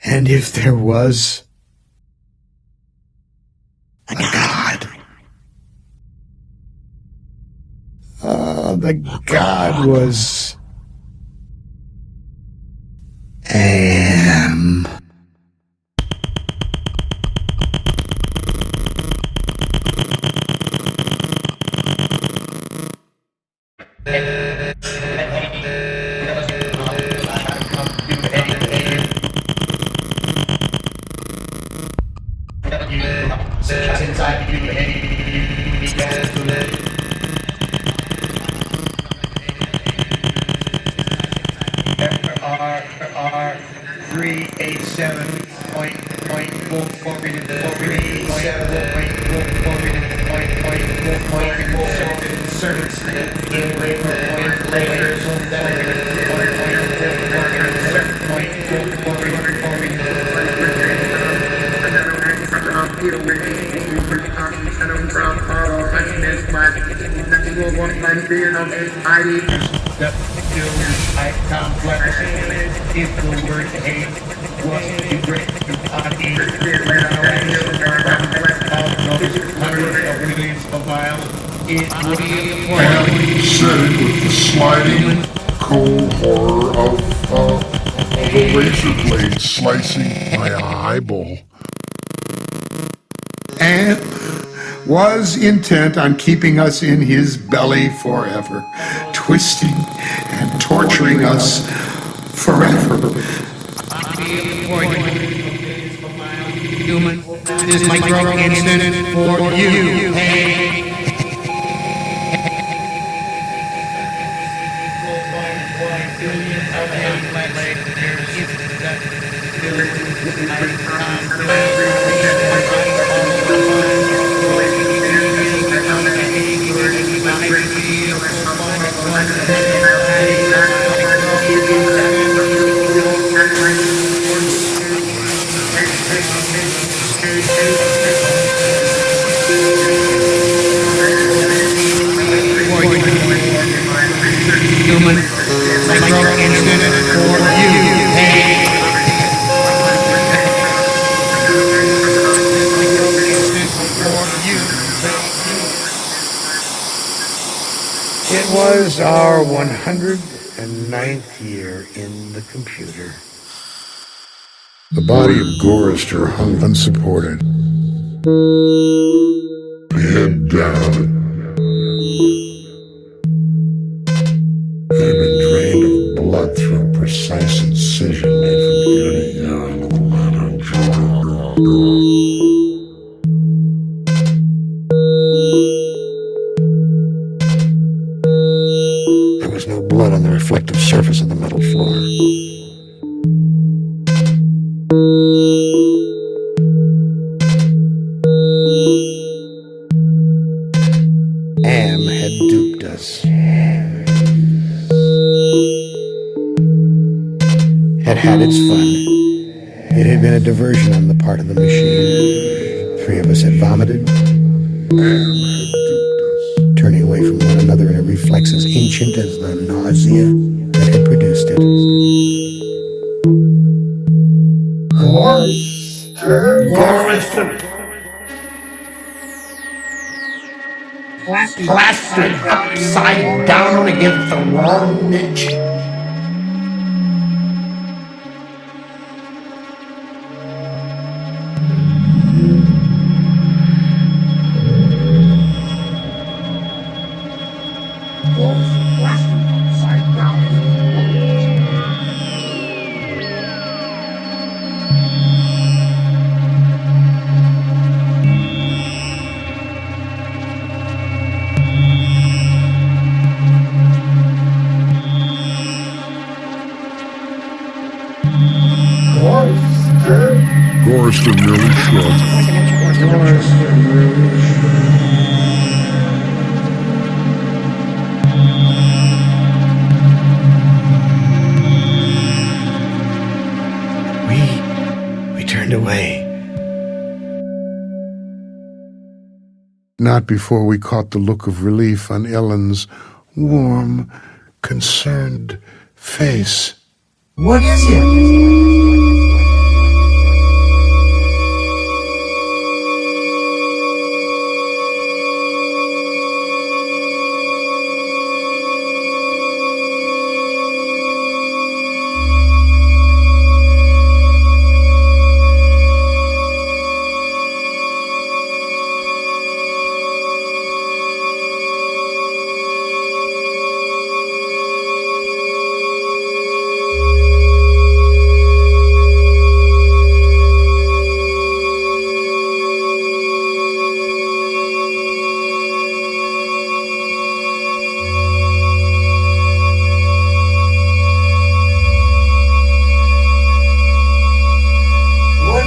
And if there was a God, the God was Am. If the word hate was said it with the sliding, cold horror of a razor blade slicing my eyeball. And was intent on keeping us in his belly forever, twisting and torturing us forever. Human, this micro instant for you. Human, micro instant for you. It was our 109th year in the computer. The body of Gorrister hung unsupported, head down. It had been drained of blood through a precise incision made from ear to ear into the lateral jaw. There was no blood on the reflective surface of the metal floor. Am had duped us. Had its fun. It had been a diversion on the part of the machine. 3 of us had vomited, turning away from one another in a reflex as ancient as the nausea that had produced it. Gorrister! Plastered upside down against the wall niche. Gorrister merely shrugged. We turned away. Not before we caught the look of relief on Ellen's warm, concerned face. What is it?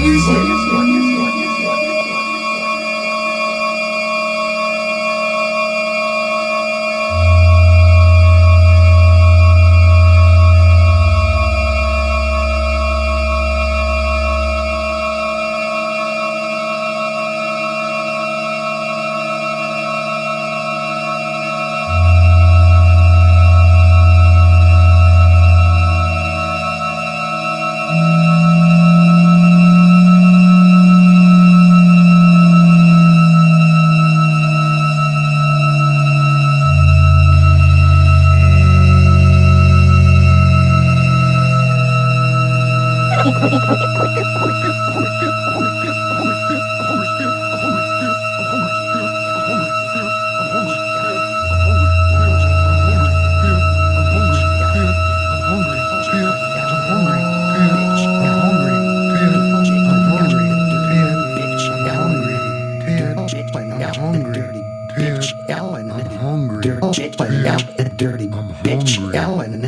Dirty bitch, Ellen,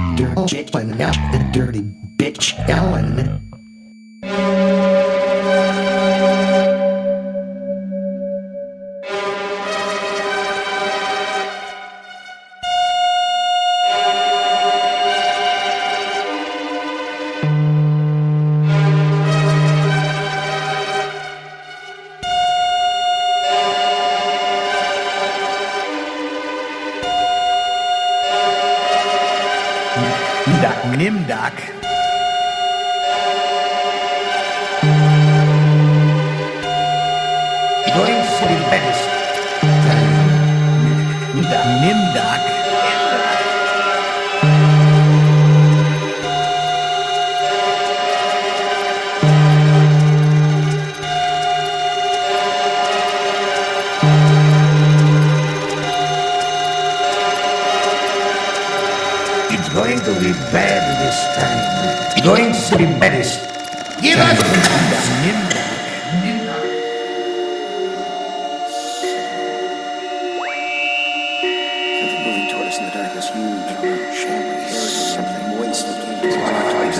dirty bitch, Ellen. Nimdak. Going to be better. Nimdak. It's going to be bad this time. It's going to be better. Give us Nimdak. Something moving toward us in the darkness, huge, shambling, hairy, something moist that came toward us.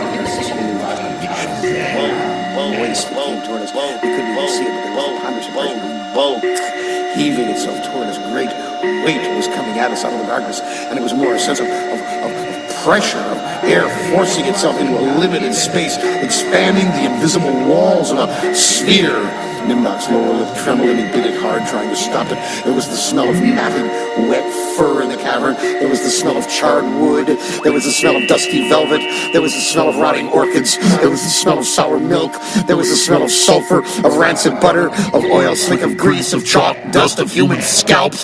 Moist that came toward us. We couldn't even see it, but there was a ponderous impression of bulk heaving itself toward us. Great weight was coming at us out of the darkness, and it was more a sense of pressure, of air forcing itself into a limited space, expanding the invisible walls of a sphere. Nimnok's lower lip trembled and he bit it hard, trying to stop it. There was the smell of matted, wet fur in the cavern. There was the smell of charred wood. There was the smell of dusty velvet. There was the smell of rotting orchids. There was the smell of sour milk. There was the smell of sulfur, of rancid butter, of oil slick, of grease, of chalk, dust, of human scalps.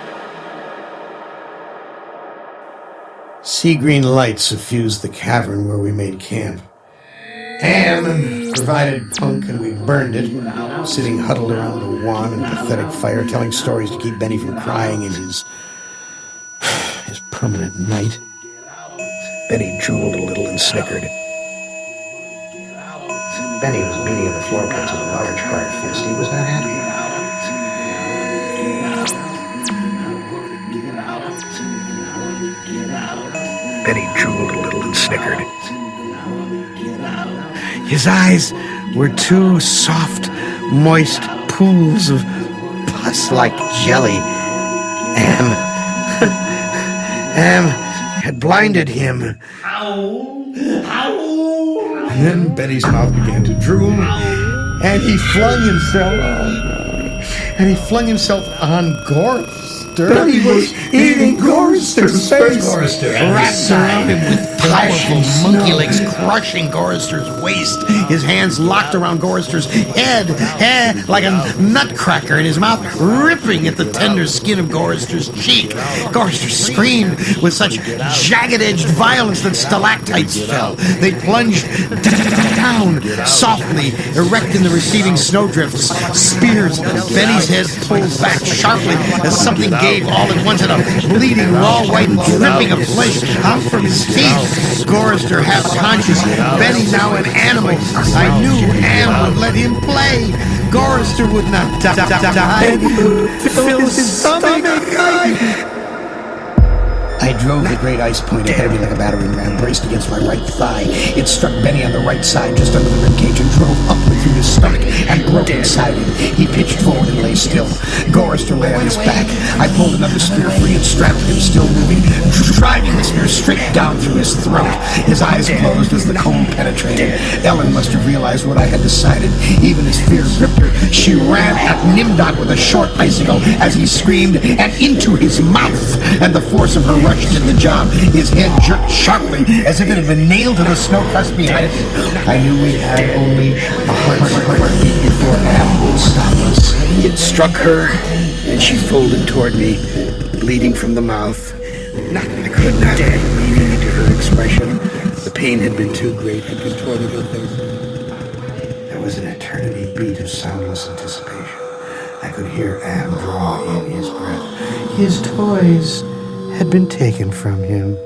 Sea green light suffused the cavern where we made camp. Ham provided punk and we burned it, sitting huddled around a wan and pathetic fire, telling stories to keep Benny from crying in his permanent night. Benny drooled a little and snickered. Benny was beating at the floor plates with a large hard fist. He was not happy. Benny drooled a little and snickered. His eyes were two soft, moist pools of pus-like jelly. Ham had blinded him. And then Benny's mouth began to drool, and he flung himself on Gorster. Benny was eating Gorster's face. Gorster Wrapped around him with powerful monkey legs, crushing Gorster's waist. His hands locked around Gorster's head like a nutcracker, and his mouth ripping at the tender skin of Gorster's cheek. Gorster screamed with such jagged-edged violence that stalactites fell. They plunged down softly, erect in the receding snowdrifts. Spears. Benny's head pulled back sharply as something gave all at once, and a bleeding, raw white dripping of flesh out from his teeth. Gorster half conscious, Benny now an animal. I knew Ham would let him play. Gorster would not die. Fill his stomach. I I drove the great ice point ahead of me like a battering ram, braced against my right thigh. It struck Benny on the right side, just under the ribcage, and drove upward through his stomach and broke inside him. He pitched forward and lay still. Gorrister lay on his back. I pulled another spear free and strapped him, still moving, driving the spear straight down through his throat. His eyes closed as the comb penetrated. Ellen must have realized what I had decided. Even as fear gripped her, she ran at Nimdok with a short icicle as he screamed, and into his mouth. And the force of her rush did the job. His head jerked sharply as if it had been nailed to the snow crust behind it. I knew we had only a heartbeat before Am would stop us. It struck her, and she folded toward me, bleeding from the mouth. I could not add meaning into her expression. The pain had been too great, had contorted her face. There was an eternity beat of soundless anticipation. I could hear Am draw in his breath. His toys had been taken from him.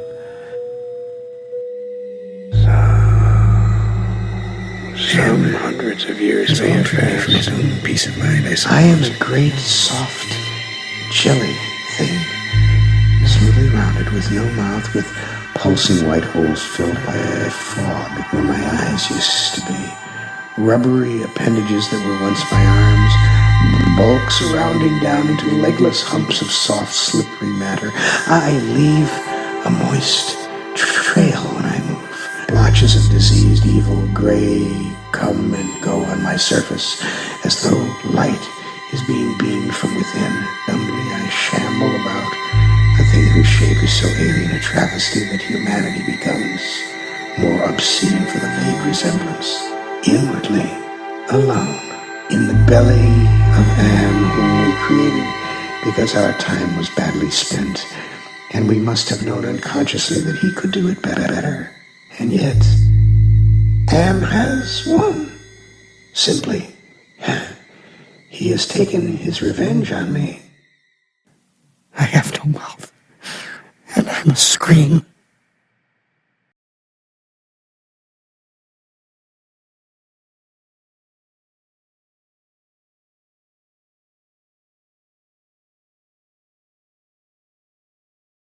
Some hundreds of years may have passed for his own peace of mind, I suppose. I am a great, soft, jelly thing, smoothly rounded, with no mouth, with pulsing white holes filled by a fog where my eyes used to be, rubbery appendages that were once my arms, bulks rounding down into legless humps of soft, slippery matter. I leave a moist trail when I move. Blotches of diseased, evil gray come and go on my surface, as though light is being beamed from within. Dumbly I shamble about, a thing whose shape is so alien a travesty that humanity becomes more obscene for the vague resemblance. Inwardly, alone, in the belly of Am, whom we created because our time was badly spent, and we must have known unconsciously that he could do it better. And yet, Am has won. Simply, he has taken his revenge on me. I have no mouth, and I must scream.